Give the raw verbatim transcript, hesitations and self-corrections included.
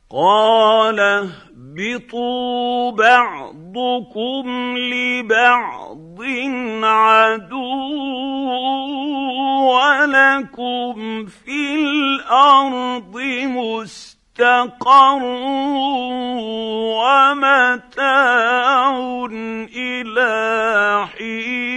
قَالَ اهْبِطُوا بَعْضُكُمْ لِبَعْضٍ عَدُوٌّ وَلَكُمْ فِي الْأَرْضِ مُسْتَقَرٌّ وَمَتَاعٌ إِلَىٰ حِينٍ.